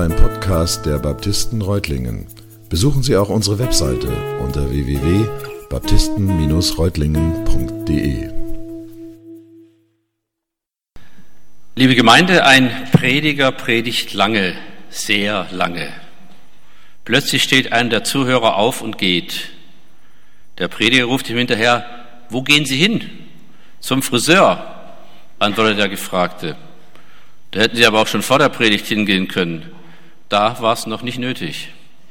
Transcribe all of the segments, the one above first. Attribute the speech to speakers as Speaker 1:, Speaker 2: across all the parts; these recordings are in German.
Speaker 1: ein Podcast der Baptisten Reutlingen. Besuchen Sie auch unsere Webseite unter www.baptisten-reutlingen.de.
Speaker 2: Liebe Gemeinde, ein Prediger predigt lange, sehr lange. Plötzlich steht einer der Zuhörer auf und geht. Der Prediger ruft ihm hinterher: Wo gehen Sie hin? Zum Friseur, antwortet der Gefragte. Da hätten Sie aber auch schon vor der Predigt hingehen können. Da war es noch nicht nötig.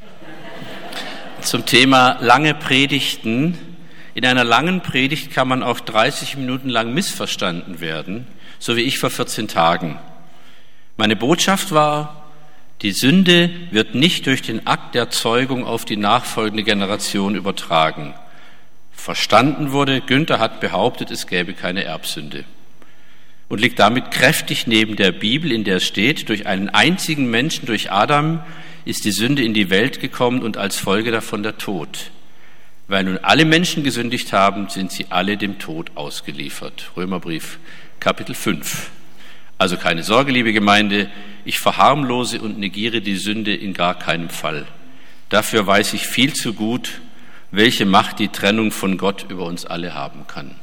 Speaker 2: Zum Thema lange Predigten. In einer langen Predigt kann man auch 30 Minuten lang missverstanden werden, so wie ich vor 14 Tagen. Meine Botschaft war: Die Sünde wird nicht durch den Akt der Zeugung auf die nachfolgende Generation übertragen. Verstanden wurde, Günther hat behauptet, es gäbe keine Erbsünde. Und liegt damit kräftig neben der Bibel, in der es steht: Durch einen einzigen Menschen, durch Adam, ist die Sünde in die Welt gekommen und als Folge davon der Tod. Weil nun alle Menschen gesündigt haben, sind sie alle dem Tod ausgeliefert. Römerbrief, Kapitel 5. Also keine Sorge, liebe Gemeinde, ich verharmlose und negiere die Sünde in gar keinem Fall. Dafür weiß ich viel zu gut, welche Macht die Trennung von Gott über uns alle haben kann.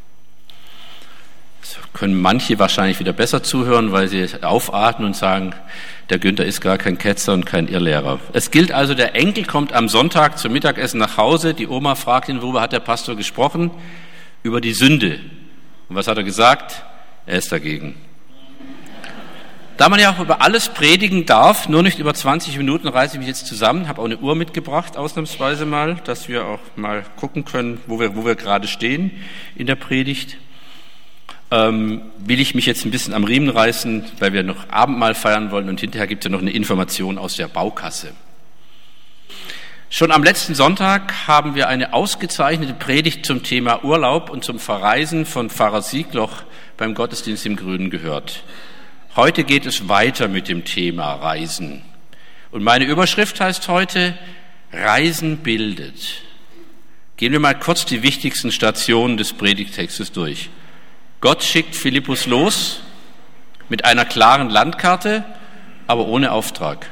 Speaker 2: So können manche wahrscheinlich wieder besser zuhören, weil sie aufatmen und sagen, der Günther ist gar kein Ketzer und kein Irrlehrer. Es gilt also, der Enkel kommt am Sonntag zum Mittagessen nach Hause, die Oma fragt ihn, worüber hat der Pastor gesprochen? Über die Sünde. Und was hat er gesagt? Er ist dagegen. Da man ja auch über alles predigen darf, nur nicht über 20 Minuten, reiße ich mich jetzt zusammen, habe auch eine Uhr mitgebracht, ausnahmsweise mal, dass wir auch mal gucken können, wo wir gerade stehen in der Predigt. Will ich mich jetzt ein bisschen am Riemen reißen, weil wir noch Abendmahl feiern wollen und hinterher gibt es ja noch eine Information aus der Baukasse. Schon am letzten Sonntag haben wir eine ausgezeichnete Predigt zum Thema Urlaub und zum Verreisen von Pfarrer Siegloch beim Gottesdienst im Grünen gehört. Heute geht es weiter mit dem Thema Reisen. Und meine Überschrift heißt heute: Reisen bildet. Gehen wir mal kurz die wichtigsten Stationen des Predigtextes durch. Gott schickt Philippus los mit einer klaren Landkarte, aber ohne Auftrag.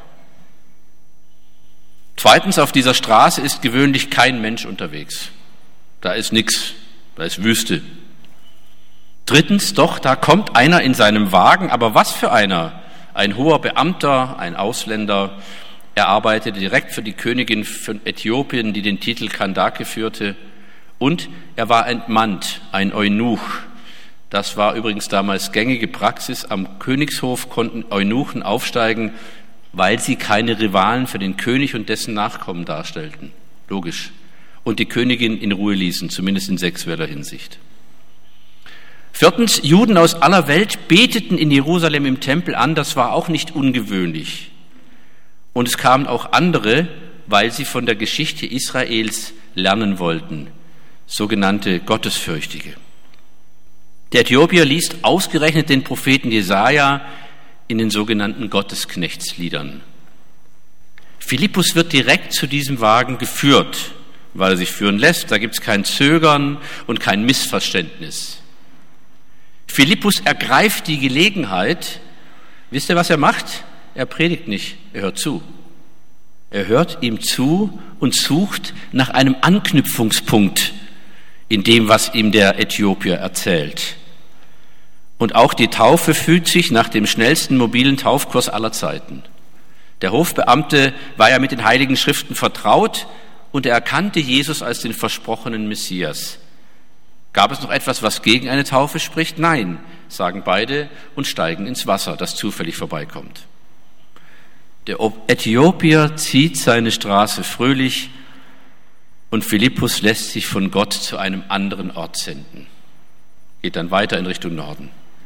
Speaker 2: Zweitens, auf dieser Straße ist gewöhnlich kein Mensch unterwegs. Da ist nichts, da ist Wüste. Drittens, doch, da kommt einer in seinem Wagen, aber was für einer? Ein hoher Beamter, ein Ausländer. Er arbeitete direkt für die Königin von Äthiopien, die den Titel Kandake führte. Und er war entmannt, ein Eunuch. Das war übrigens damals gängige Praxis. Am Königshof konnten Eunuchen aufsteigen, weil sie keine Rivalen für den König und dessen Nachkommen darstellten. Logisch. Und die Königin in Ruhe ließen, zumindest in sexueller Hinsicht. Viertens, Juden aus aller Welt beteten in Jerusalem im Tempel an. Das war auch nicht ungewöhnlich. Und es kamen auch andere, weil sie von der Geschichte Israels lernen wollten, sogenannte Gottesfürchtige. Der Äthiopier liest ausgerechnet den Propheten Jesaja in den sogenannten Gottesknechtsliedern. Philippus wird direkt zu diesem Wagen geführt, weil er sich führen lässt. Da gibt es kein Zögern und kein Missverständnis. Philippus ergreift die Gelegenheit. Wisst ihr, was er macht? Er predigt nicht, er hört zu. Er hört ihm zu und sucht nach einem Anknüpfungspunkt in dem, was ihm der Äthiopier erzählt. Und auch die Taufe fühlt sich nach dem schnellsten mobilen Taufkurs aller Zeiten. Der Hofbeamte war ja mit den Heiligen Schriften vertraut und er erkannte Jesus als den versprochenen Messias. Gab es noch etwas, was gegen eine Taufe spricht? Nein, sagen beide und steigen ins Wasser, das zufällig vorbeikommt. Der Äthiopier zieht seine Straße fröhlich und Philippus lässt sich von Gott zu einem anderen Ort senden. Geht dann weiter in Richtung Norden.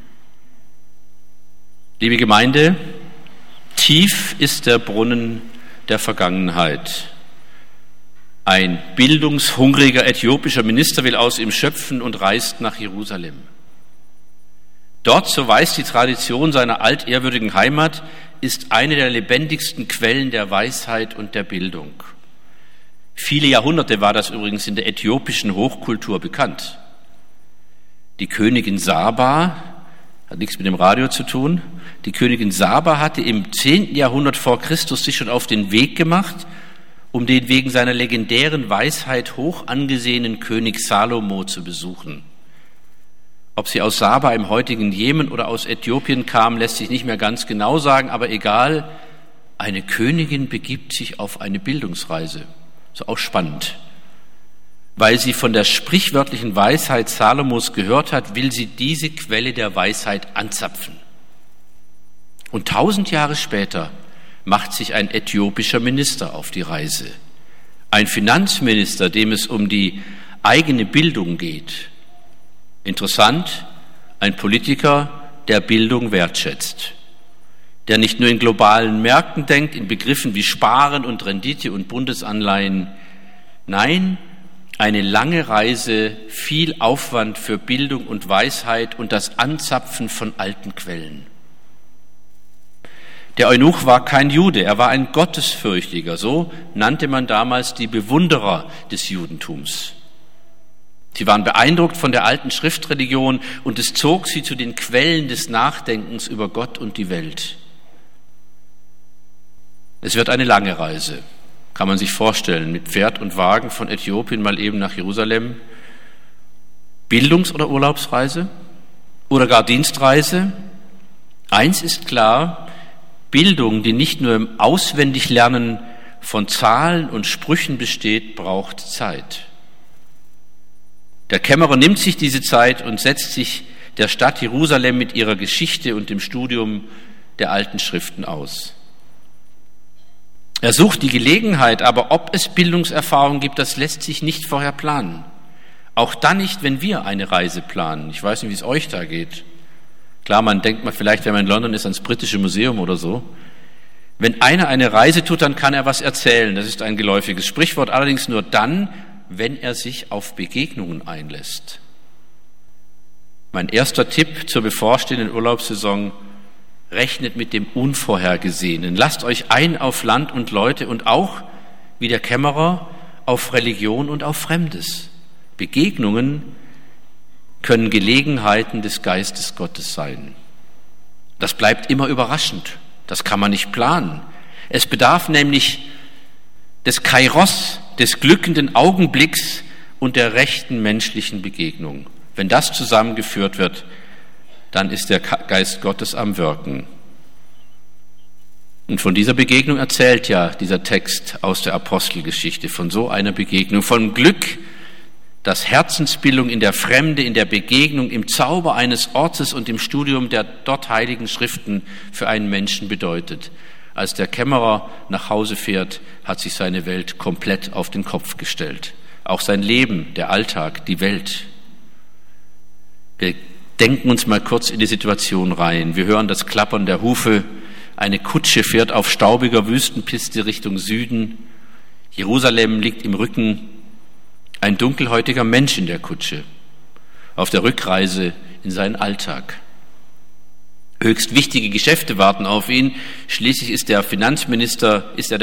Speaker 2: Liebe Gemeinde, tief ist der Brunnen der Vergangenheit. Ein bildungshungriger äthiopischer Minister will aus ihm schöpfen und reist nach Jerusalem. Dort, so weiß die Tradition seiner altehrwürdigen Heimat, ist eine der lebendigsten Quellen der Weisheit und der Bildung. Viele Jahrhunderte war das übrigens in der äthiopischen Hochkultur bekannt. Die Königin Saba Hat nichts mit dem Radio zu tun. Die Königin Saba hatte im 10. Jahrhundert vor Christus sich schon auf den Weg gemacht, um den wegen seiner legendären Weisheit hoch angesehenen König Salomo zu besuchen. Ob sie aus Saba im heutigen Jemen oder aus Äthiopien kam, lässt sich nicht mehr ganz genau sagen, aber egal, eine Königin begibt sich auf eine Bildungsreise. So auch spannend. Weil sie von der sprichwörtlichen Weisheit Salomos gehört hat, will sie diese Quelle der Weisheit anzapfen. Und 1000 Jahre später macht sich ein äthiopischer Minister auf die Reise. Ein Finanzminister, dem es um die eigene Bildung geht. Interessant, ein Politiker, der Bildung wertschätzt. Der nicht nur in globalen Märkten denkt, in Begriffen wie Sparen und Rendite und Bundesanleihen. Nein, eine lange Reise, viel Aufwand für Bildung und Weisheit und das Anzapfen von alten Quellen. Der Eunuch war kein Jude, er war ein Gottesfürchtiger, so nannte man damals die Bewunderer des Judentums. Sie waren beeindruckt von der alten Schriftreligion und es zog sie zu den Quellen des Nachdenkens über Gott und die Welt. Es wird eine lange Reise, kann man sich vorstellen, mit Pferd und Wagen von Äthiopien mal eben nach Jerusalem. Bildungs- oder Urlaubsreise oder gar Dienstreise? Eins ist klar, Bildung, die nicht nur im Auswendiglernen von Zahlen und Sprüchen besteht, braucht Zeit. Der Kämmerer nimmt sich diese Zeit und setzt sich der Stadt Jerusalem mit ihrer Geschichte und dem Studium der alten Schriften aus. Er sucht die Gelegenheit, aber ob es Bildungserfahrung gibt, das lässt sich nicht vorher planen. Auch dann nicht, wenn wir eine Reise planen. Ich weiß nicht, wie es euch da geht. Klar, man denkt mal vielleicht, wenn man in London ist, ans Britische Museum oder so. Wenn einer eine Reise tut, dann kann er was erzählen. Das ist ein geläufiges Sprichwort, allerdings nur dann, wenn er sich auf Begegnungen einlässt. Mein erster Tipp zur bevorstehenden Urlaubssaison: Rechnet mit dem Unvorhergesehenen. Lasst euch ein auf Land und Leute und auch, wie der Kämmerer, auf Religion und auf Fremdes. Begegnungen können Gelegenheiten des Geistes Gottes sein. Das bleibt immer überraschend. Das kann man nicht planen. Es bedarf nämlich des Kairos, des glückenden Augenblicks und der rechten menschlichen Begegnung. Wenn das zusammengeführt wird, dann ist der Geist Gottes am Wirken. Und von dieser Begegnung erzählt ja dieser Text aus der Apostelgeschichte, von so einer Begegnung, von Glück, das Herzensbildung in der Fremde, in der Begegnung, im Zauber eines Ortes und im Studium der dort heiligen Schriften für einen Menschen bedeutet. Als der Kämmerer nach Hause fährt, hat sich seine Welt komplett auf den Kopf gestellt. Auch sein Leben, der Alltag, die Welt. Wir denken uns mal kurz in die Situation rein. Wir hören das Klappern der Hufe. Eine Kutsche fährt auf staubiger Wüstenpiste Richtung Süden. Jerusalem liegt im Rücken. Ein dunkelhäutiger Mensch in der Kutsche. Auf der Rückreise in seinen Alltag. Höchst wichtige Geschäfte warten auf ihn. Schließlich ist er der Finanzminister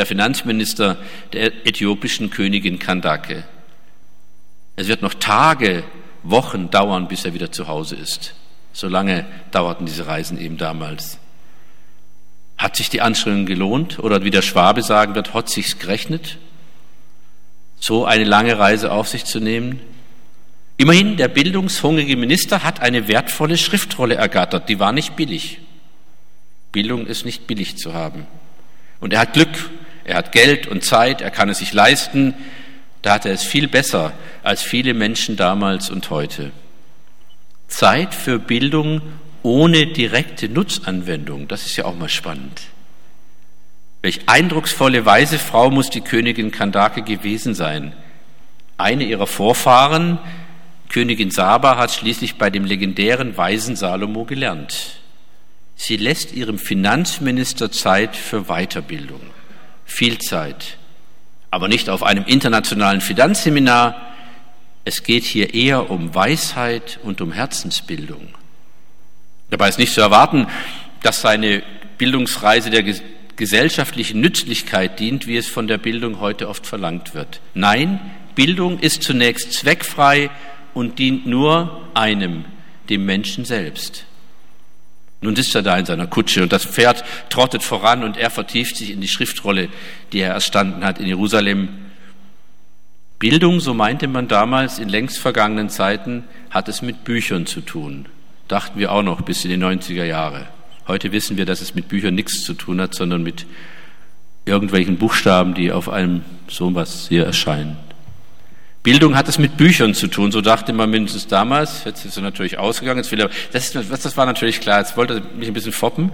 Speaker 2: der äthiopischen Königin Kandake. Es wird noch Tage, Wochen dauern, bis er wieder zu Hause ist. So lange dauerten diese Reisen eben damals. Hat sich die Anstrengung gelohnt? Oder wie der Schwabe sagen wird, hat sich's gerechnet? So eine lange Reise auf sich zu nehmen? Immerhin, der bildungshungrige Minister hat eine wertvolle Schriftrolle ergattert. Die war nicht billig. Bildung ist nicht billig zu haben. Und er hat Glück, er hat Geld und Zeit, er kann es sich leisten. Da hat er es viel besser als viele Menschen damals und heute. Zeit für Bildung ohne direkte Nutzanwendung, das ist ja auch mal spannend. Welch eindrucksvolle, weise Frau muss die Königin Kandake gewesen sein. Eine ihrer Vorfahren, Königin Saba, hat schließlich bei dem legendären weisen Salomo gelernt. Sie lässt ihrem Finanzminister Zeit für Weiterbildung. Viel Zeit. Aber nicht auf einem internationalen Finanzseminar. Es geht hier eher um Weisheit und um Herzensbildung. Dabei ist nicht zu erwarten, dass seine Bildungsreise der gesellschaftlichen Nützlichkeit dient, wie es von der Bildung heute oft verlangt wird. Nein, Bildung ist zunächst zweckfrei und dient nur einem, dem Menschen selbst. Nun sitzt er da in seiner Kutsche und das Pferd trottet voran und er vertieft sich in die Schriftrolle, die er erstanden hat in Jerusalem. Bildung, so meinte man damals in längst vergangenen Zeiten, hat es mit Büchern zu tun. Dachten wir auch noch bis in die 90er Jahre. Heute wissen wir, dass es mit Büchern nichts zu tun hat, sondern mit irgendwelchen Buchstaben, die auf einem sowas hier erscheinen. Bildung hat es mit Büchern zu tun, so dachte man mindestens damals. Jetzt ist er natürlich ausgegangen. Das war natürlich klar, jetzt wollte er mich ein bisschen foppen.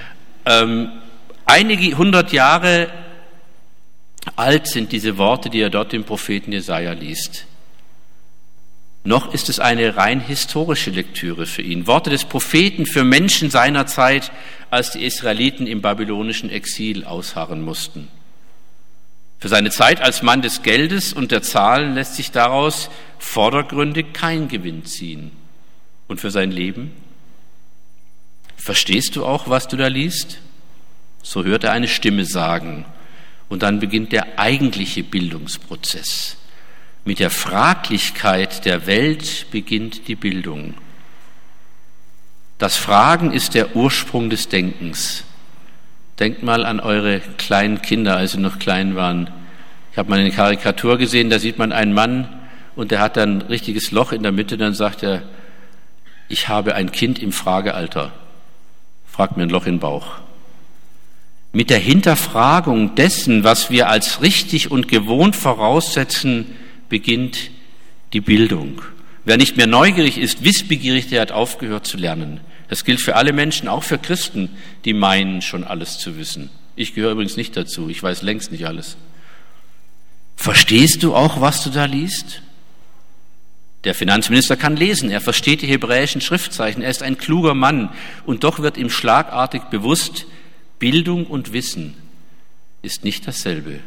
Speaker 2: Einige 100 Jahre alt sind diese Worte, die er dort dem Propheten Jesaja liest. Noch ist es eine rein historische Lektüre für ihn. Worte des Propheten für Menschen seiner Zeit, als die Israeliten im babylonischen Exil ausharren mussten. Für seine Zeit als Mann des Geldes und der Zahlen lässt sich daraus vordergründig kein Gewinn ziehen. Und für sein Leben? Verstehst du auch, was du da liest? So hört er eine Stimme sagen. Und dann beginnt der eigentliche Bildungsprozess. Mit der Fraglichkeit der Welt beginnt die Bildung. Das Fragen ist der Ursprung des Denkens. Denkt mal an eure kleinen Kinder, als sie noch klein waren. Ich habe mal eine Karikatur gesehen, da sieht man einen Mann und der hat dann ein richtiges Loch in der Mitte. Dann sagt er, ich habe ein Kind im Fragealter. Fragt mir ein Loch in den Bauch. Mit der Hinterfragung dessen, was wir als richtig und gewohnt voraussetzen, beginnt die Bildung. Wer nicht mehr neugierig ist, wissbegierig, der hat aufgehört zu lernen. Das gilt für alle Menschen, auch für Christen, die meinen, schon alles zu wissen. Ich gehöre übrigens nicht dazu, ich weiß längst nicht alles. Verstehst du auch, was du da liest? Der Finanzminister kann lesen, er versteht die hebräischen Schriftzeichen, er ist ein kluger Mann und doch wird ihm schlagartig bewusst, Bildung und Wissen ist nicht dasselbe.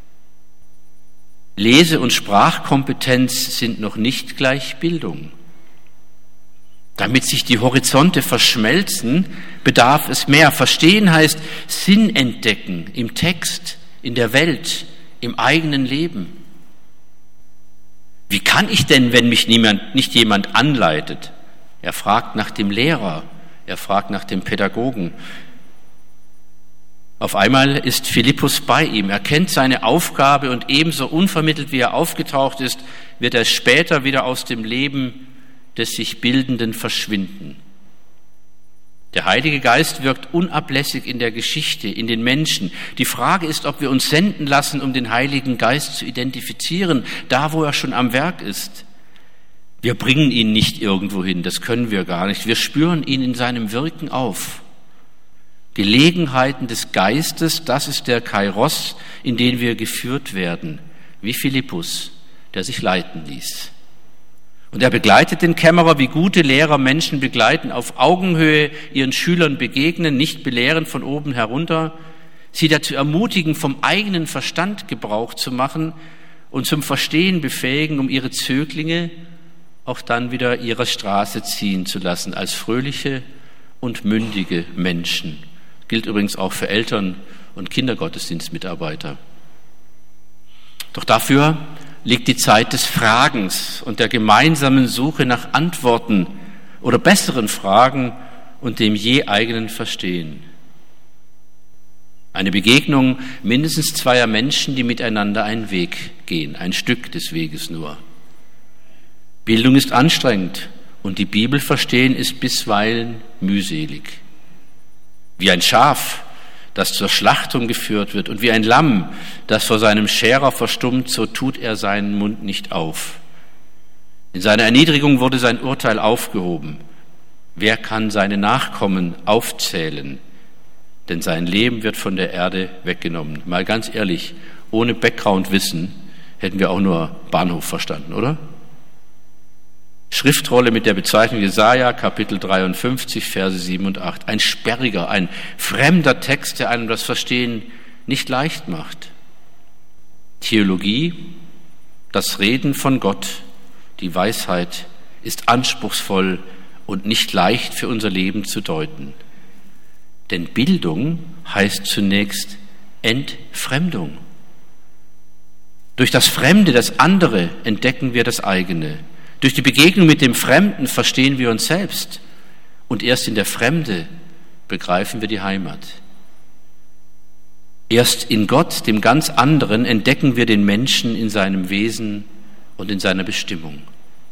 Speaker 2: Lese- und Sprachkompetenz sind noch nicht gleich Bildung. Damit sich die Horizonte verschmelzen, bedarf es mehr. Verstehen heißt Sinn entdecken im Text, in der Welt, im eigenen Leben. Wie kann ich denn, wenn mich nicht jemand anleitet? Er fragt nach dem Lehrer, er fragt nach dem Pädagogen. Auf einmal ist Philippus bei ihm, er kennt seine Aufgabe und ebenso unvermittelt wie er aufgetaucht ist, wird er später wieder aus dem Leben des sich Bildenden verschwinden. Der Heilige Geist wirkt unablässig in der Geschichte, in den Menschen. Die Frage ist, ob wir uns senden lassen, um den Heiligen Geist zu identifizieren, da wo er schon am Werk ist. Wir bringen ihn nicht irgendwo hin, das können wir gar nicht. Wir spüren ihn in seinem Wirken auf. Gelegenheiten des Geistes, das ist der Kairos, in den wir geführt werden, wie Philippus, der sich leiten ließ. Und er begleitet den Kämmerer, wie gute Lehrer Menschen begleiten, auf Augenhöhe ihren Schülern begegnen, nicht belehren von oben herunter, sie dazu ermutigen, vom eigenen Verstand Gebrauch zu machen und zum Verstehen befähigen, um ihre Zöglinge auch dann wieder ihrer Straße ziehen zu lassen, als fröhliche und mündige Menschen. Das gilt übrigens auch für Eltern und Kindergottesdienstmitarbeiter. Doch dafür liegt die Zeit des Fragens und der gemeinsamen Suche nach Antworten oder besseren Fragen und dem je eigenen Verstehen. Eine Begegnung mindestens zweier Menschen, die miteinander einen Weg gehen, ein Stück des Weges nur. Bildung ist anstrengend und die Bibel verstehen ist bisweilen mühselig. Wie ein Schaf, das zur Schlachtung geführt wird, und wie ein Lamm, das vor seinem Scherer verstummt, so tut er seinen Mund nicht auf. In seiner Erniedrigung wurde sein Urteil aufgehoben. Wer kann seine Nachkommen aufzählen? Denn sein Leben wird von der Erde weggenommen. Mal ganz ehrlich, ohne Background-Wissen hätten wir auch nur Bahnhof verstanden, oder? Schriftrolle mit der Bezeichnung Jesaja, Kapitel 53, Verse 7 und 8. Ein sperriger, ein fremder Text, der einem das Verstehen nicht leicht macht. Theologie, das Reden von Gott, die Weisheit, ist anspruchsvoll und nicht leicht für unser Leben zu deuten. Denn Bildung heißt zunächst Entfremdung. Durch das Fremde, das andere, entdecken wir das eigene. Durch die Begegnung mit dem Fremden verstehen wir uns selbst. Und erst in der Fremde begreifen wir die Heimat. Erst in Gott, dem ganz anderen, entdecken wir den Menschen in seinem Wesen und in seiner Bestimmung.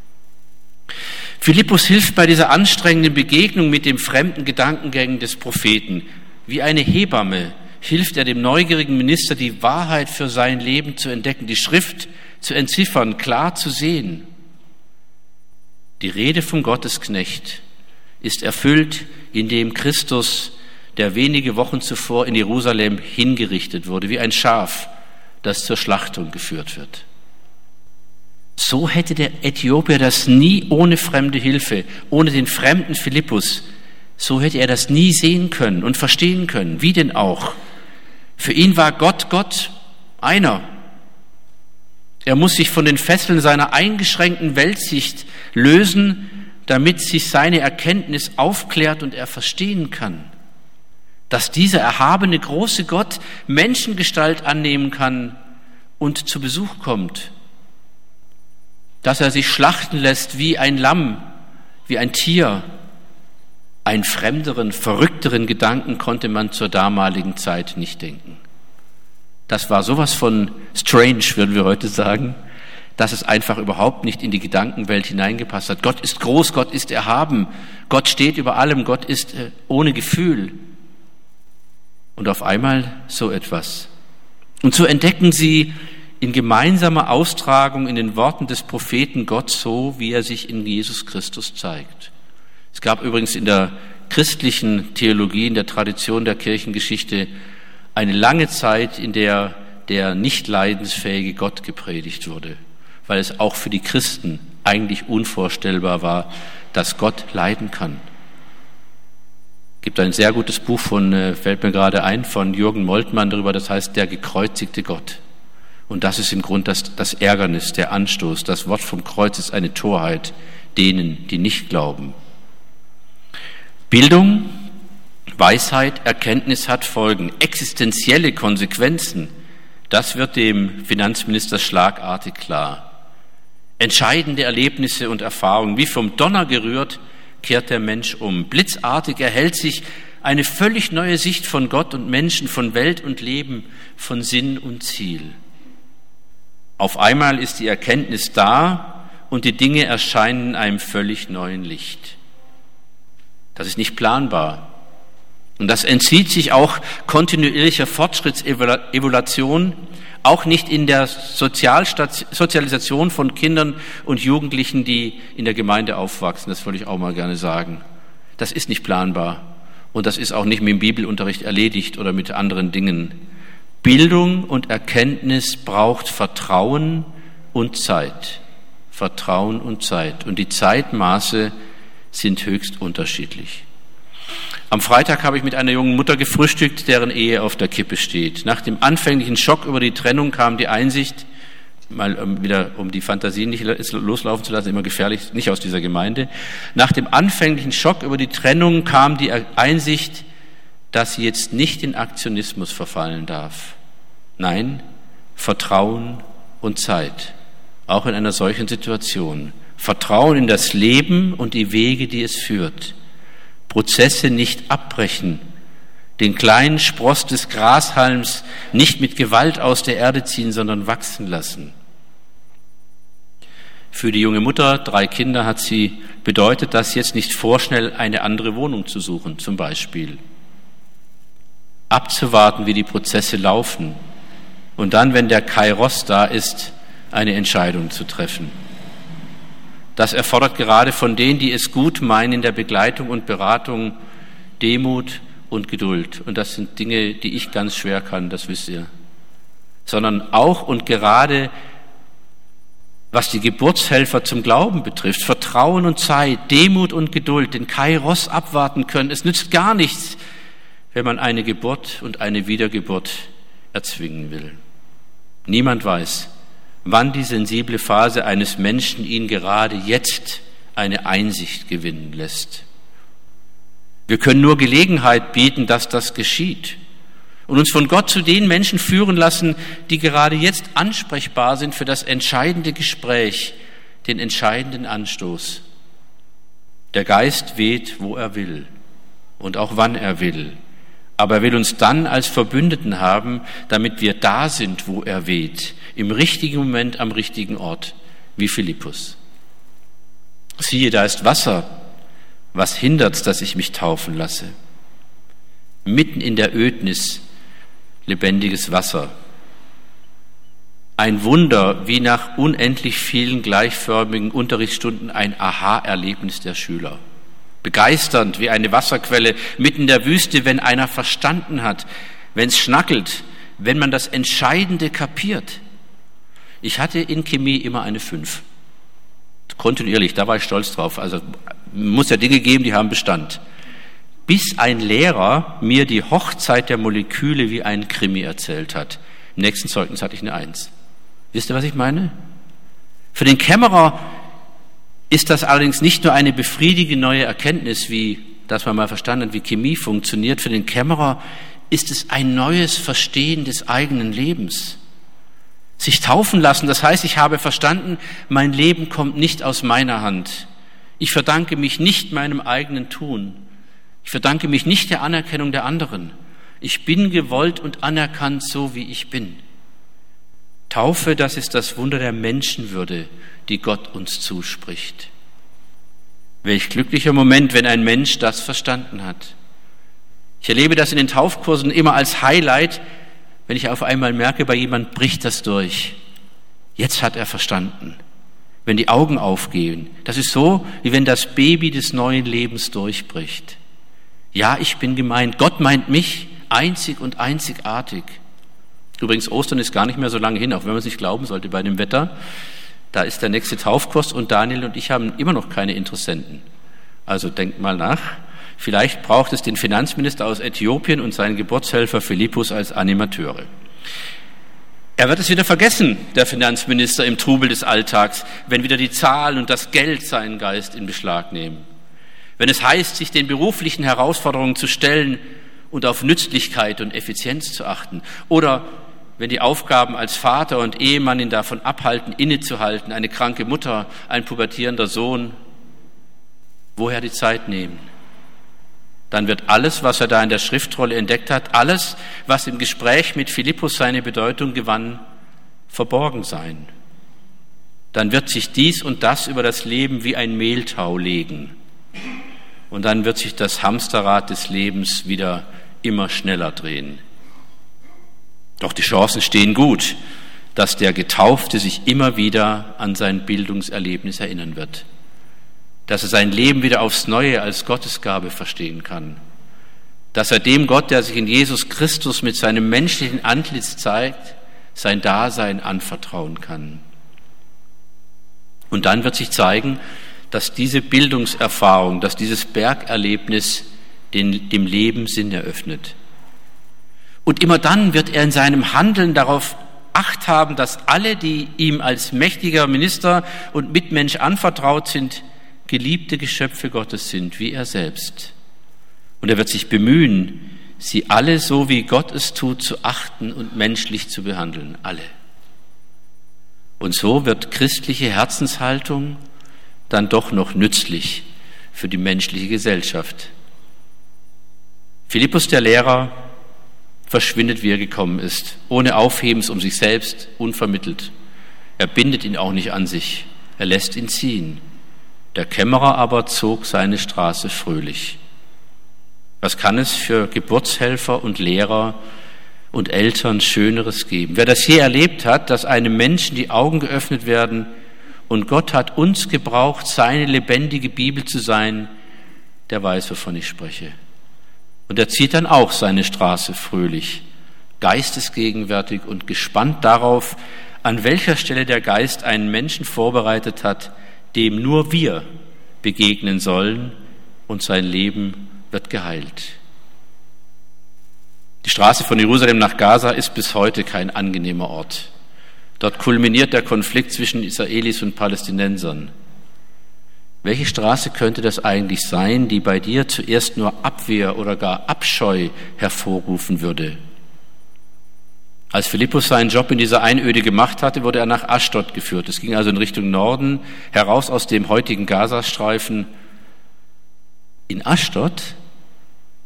Speaker 2: Philippus hilft bei dieser anstrengenden Begegnung mit dem fremden Gedankengängen des Propheten. Wie eine Hebamme hilft er dem neugierigen Minister, die Wahrheit für sein Leben zu entdecken, die Schrift zu entziffern, klar zu sehen. Die Rede vom Gottesknecht ist erfüllt, indem Christus, der wenige Wochen zuvor in Jerusalem hingerichtet wurde, wie ein Schaf, das zur Schlachtung geführt wird. So hätte der Äthiopier das nie ohne fremde Hilfe, ohne den fremden Philippus, so hätte er das nie sehen können und verstehen können. Wie denn auch? Für ihn war Gott einer. Er muss sich von den Fesseln seiner eingeschränkten Weltsicht lösen, damit sich seine Erkenntnis aufklärt und er verstehen kann, dass dieser erhabene große Gott Menschengestalt annehmen kann und zu Besuch kommt, dass er sich schlachten lässt wie ein Lamm, wie ein Tier. Einen fremderen, verrückteren Gedanken konnte man zur damaligen Zeit nicht denken. Das war sowas von strange, würden wir heute sagen, dass es einfach überhaupt nicht in die Gedankenwelt hineingepasst hat. Gott ist groß, Gott ist erhaben, Gott steht über allem, Gott ist ohne Gefühl. Und auf einmal so etwas. Und so entdecken sie in gemeinsamer Austragung in den Worten des Propheten Gott so, wie er sich in Jesus Christus zeigt. Es gab übrigens in der christlichen Theologie, in der Tradition der Kirchengeschichte eine lange Zeit, in der der nicht leidensfähige Gott gepredigt wurde, weil es auch für die Christen eigentlich unvorstellbar war, dass Gott leiden kann. Es gibt ein sehr gutes Buch fällt mir gerade ein, von Jürgen Moltmann darüber, das heißt Der gekreuzigte Gott. Und das ist im Grunde das Ärgernis, der Anstoß. Das Wort vom Kreuz ist eine Torheit denen, die nicht glauben. Bildung, Weisheit, Erkenntnis hat Folgen, existenzielle Konsequenzen. Das wird dem Finanzminister schlagartig klar. Entscheidende Erlebnisse und Erfahrungen, wie vom Donner gerührt, kehrt der Mensch um. Blitzartig erhält sich eine völlig neue Sicht von Gott und Menschen, von Welt und Leben, von Sinn und Ziel. Auf einmal ist die Erkenntnis da und die Dinge erscheinen in einem völlig neuen Licht. Das ist nicht planbar. Und das entzieht sich auch kontinuierlicher Fortschrittsevaluation, auch nicht in der Sozialisation von Kindern und Jugendlichen, die in der Gemeinde aufwachsen. Das wollte ich auch mal gerne sagen. Das ist nicht planbar. Und das ist auch nicht mit dem Bibelunterricht erledigt oder mit anderen Dingen. Bildung und Erkenntnis braucht Vertrauen und Zeit. Vertrauen und Zeit. Und die Zeitmaße sind höchst unterschiedlich. Am Freitag habe ich mit einer jungen Mutter gefrühstückt, deren Ehe auf der Kippe steht. Nach dem anfänglichen Schock über die Trennung kam die Einsicht, mal wieder um die Fantasie nicht loslaufen zu lassen, immer gefährlich, nicht aus dieser Gemeinde. Nach dem anfänglichen Schock über die Trennung kam die Einsicht, dass sie jetzt nicht in Aktionismus verfallen darf. Nein, Vertrauen und Zeit, auch in einer solchen Situation. Vertrauen in das Leben und die Wege, die es führt. Prozesse nicht abbrechen, den kleinen Spross des Grashalms nicht mit Gewalt aus der Erde ziehen, sondern wachsen lassen. Für die junge Mutter, 3 Kinder, hat sie bedeutet, das jetzt nicht vorschnell eine andere Wohnung zu suchen, zum Beispiel. Abzuwarten, wie die Prozesse laufen und dann, wenn der Kairos da ist, eine Entscheidung zu treffen. Das erfordert gerade von denen, die es gut meinen, in der Begleitung und Beratung Demut und Geduld. Und das sind Dinge, die ich ganz schwer kann, das wisst ihr. Sondern auch und gerade, was die Geburtshelfer zum Glauben betrifft, Vertrauen und Zeit, Demut und Geduld, den Kairos abwarten können. Es nützt gar nichts, wenn man eine Geburt und eine Wiedergeburt erzwingen will. Niemand weiß, wann die sensible Phase eines Menschen ihn gerade jetzt eine Einsicht gewinnen lässt. Wir können nur Gelegenheit bieten, dass das geschieht und uns von Gott zu den Menschen führen lassen, die gerade jetzt ansprechbar sind für das entscheidende Gespräch, den entscheidenden Anstoß. Der Geist weht, wo er will. und auch wann er will. Aber er will uns dann als Verbündeten haben, damit wir da sind, wo er weht, im richtigen Moment am richtigen Ort, wie Philippus. Siehe, da ist Wasser. Was hindert's, dass ich mich taufen lasse? Mitten in der Ödnis lebendiges Wasser. Ein Wunder, wie nach unendlich vielen gleichförmigen Unterrichtsstunden ein Aha-Erlebnis der Schüler. Begeisternd wie eine Wasserquelle mitten in der Wüste, wenn einer verstanden hat, wenn es schnackelt, wenn man das Entscheidende kapiert. Ich hatte in Chemie immer eine 5. Kontinuierlich, da war ich stolz drauf. Also muss ja Dinge geben, die haben Bestand. Bis ein Lehrer mir die Hochzeit der Moleküle wie ein Krimi erzählt hat. Im nächsten Zeugnis hatte ich eine 1. Wisst ihr, was ich meine? Für den Kämmerer ist das allerdings nicht nur eine befriedigende neue Erkenntnis, wie dass man mal verstanden hat, wie Chemie funktioniert. Für den Kämmerer ist es ein neues Verstehen des eigenen Lebens. Sich taufen lassen, das heißt, ich habe verstanden, mein Leben kommt nicht aus meiner Hand. Ich verdanke mich nicht meinem eigenen Tun. Ich verdanke mich nicht der Anerkennung der anderen. Ich bin gewollt und anerkannt, so wie ich bin. Taufe, das ist das Wunder der Menschenwürde, die Gott uns zuspricht. Welch glücklicher Moment, wenn ein Mensch das verstanden hat. Ich erlebe das in den Taufkursen immer als Highlight, wenn ich auf einmal merke, bei jemand bricht das durch. Jetzt hat er verstanden. Wenn die Augen aufgehen, das ist so, wie wenn das Baby des neuen Lebens durchbricht. Ja, ich bin gemeint. Gott meint mich einzig und einzigartig. Übrigens, Ostern ist gar nicht mehr so lange hin, auch wenn man es nicht glauben sollte bei dem Wetter. Da ist der nächste Taufkurs und Daniel und ich haben immer noch keine Interessenten. Also denkt mal nach. Vielleicht braucht es den Finanzminister aus Äthiopien und seinen Geburtshelfer Philippus als Animateure. Er wird es wieder vergessen, der Finanzminister, im Trubel des Alltags, wenn wieder die Zahlen und das Geld seinen Geist in Beschlag nehmen. Wenn es heißt, sich den beruflichen Herausforderungen zu stellen und auf Nützlichkeit und Effizienz zu achten. Oder wenn die Aufgaben als Vater und Ehemann ihn davon abhalten, innezuhalten, eine kranke Mutter, ein pubertierender Sohn, woher die Zeit nehmen? Dann wird alles, was er da in der Schriftrolle entdeckt hat, alles, was im Gespräch mit Philippus seine Bedeutung gewann, verborgen sein. Dann wird sich dies und das über das Leben wie ein Mehltau legen. Und dann wird sich das Hamsterrad des Lebens wieder immer schneller drehen. Doch die Chancen stehen gut, dass der Getaufte sich immer wieder an sein Bildungserlebnis erinnern wird. Dass er sein Leben wieder aufs Neue als Gottesgabe verstehen kann. Dass er dem Gott, der sich in Jesus Christus mit seinem menschlichen Antlitz zeigt, sein Dasein anvertrauen kann. Und dann wird sich zeigen, dass diese Bildungserfahrung, dass dieses Bergerlebnis dem Leben Sinn eröffnet. Und immer dann wird er in seinem Handeln darauf Acht haben, dass alle, die ihm als mächtiger Minister und Mitmensch anvertraut sind, geliebte Geschöpfe Gottes sind, wie er selbst. Und er wird sich bemühen, sie alle so wie Gott es tut, zu achten und menschlich zu behandeln, alle. Und so wird christliche Herzenshaltung dann doch noch nützlich für die menschliche Gesellschaft. Philippus, der Lehrer, verschwindet, wie er gekommen ist, ohne Aufhebens um sich selbst, unvermittelt. Er bindet ihn auch nicht an sich, er lässt ihn ziehen. Der Kämmerer aber zog seine Straße fröhlich. Was kann es für Geburtshelfer und Lehrer und Eltern Schöneres geben? Wer das je erlebt hat, dass einem Menschen die Augen geöffnet werden und Gott hat uns gebraucht, seine lebendige Bibel zu sein, der weiß, wovon ich spreche. Und er zieht dann auch seine Straße fröhlich, geistesgegenwärtig und gespannt darauf, an welcher Stelle der Geist einen Menschen vorbereitet hat, dem nur wir begegnen sollen, und sein Leben wird geheilt. Die Straße von Jerusalem nach Gaza ist bis heute kein angenehmer Ort. Dort kulminiert der Konflikt zwischen Israelis und Palästinensern. Welche Straße könnte das eigentlich sein, die bei dir zuerst nur Abwehr oder gar Abscheu hervorrufen würde? Als Philippus seinen Job in dieser Einöde gemacht hatte, wurde er nach Aschdod geführt. Es ging also in Richtung Norden, heraus aus dem heutigen Gazastreifen. In Aschdod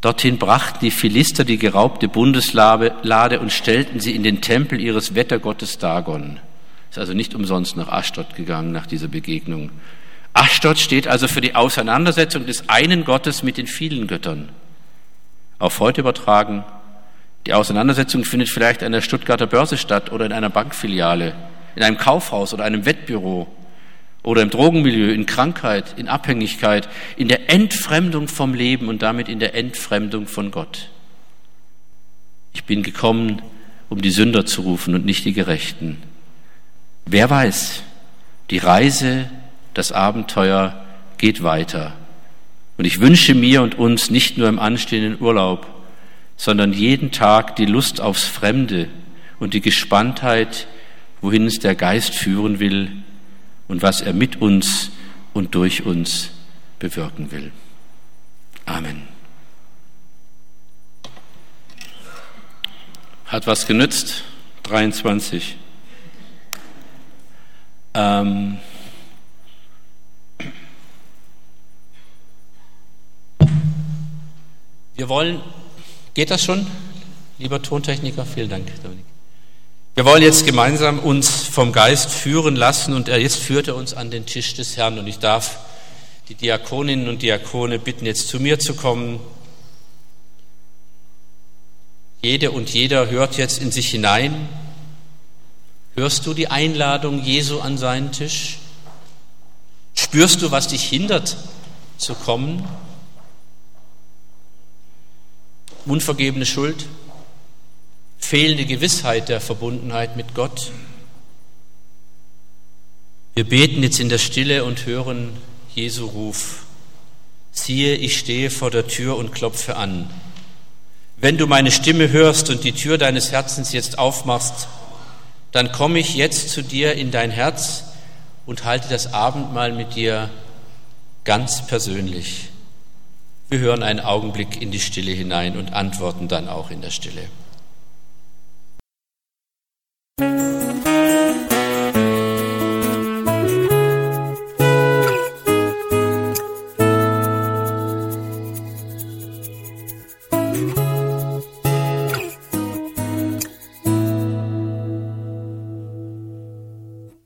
Speaker 2: Dorthin brachten die Philister die geraubte Bundeslade und stellten sie in den Tempel ihres Wettergottes Dagon. Ist also nicht umsonst nach Aschdod gegangen, nach dieser Begegnung. Aschdod steht also für die Auseinandersetzung des einen Gottes mit den vielen Göttern. Auf heute übertragen, die Auseinandersetzung findet vielleicht an der Stuttgarter Börse statt oder in einer Bankfiliale, in einem Kaufhaus oder einem Wettbüro oder im Drogenmilieu, in Krankheit, in Abhängigkeit, in der Entfremdung vom Leben und damit in der Entfremdung von Gott. Ich bin gekommen, um die Sünder zu rufen und nicht die Gerechten. Wer weiß, die Reise, das Abenteuer geht weiter. Und ich wünsche mir und uns nicht nur im anstehenden Urlaub, sondern jeden Tag die Lust aufs Fremde und die Gespanntheit, wohin uns der Geist führen will und was er mit uns und durch uns bewirken will. Amen. Hat was genützt? 23. Wir wollen, geht das schon, lieber Tontechniker? Vielen Dank, Dominik. Wir wollen jetzt gemeinsam uns vom Geist führen lassen und jetzt führt er uns an den Tisch des Herrn und ich darf die Diakoninnen und Diakone bitten, jetzt zu mir zu kommen. Jede und jeder hört jetzt in sich hinein. Hörst du die Einladung Jesu an seinen Tisch? Spürst du, was dich hindert, zu kommen? Unvergebene Schuld? Fehlende Gewissheit der Verbundenheit mit Gott? Wir beten jetzt in der Stille und hören Jesu Ruf. Siehe, ich stehe vor der Tür und klopfe an. Wenn du meine Stimme hörst und die Tür deines Herzens jetzt aufmachst, dann komme ich jetzt zu dir in dein Herz und halte das Abendmahl mit dir ganz persönlich. Wir hören einen Augenblick in die Stille hinein und antworten dann auch in der Stille.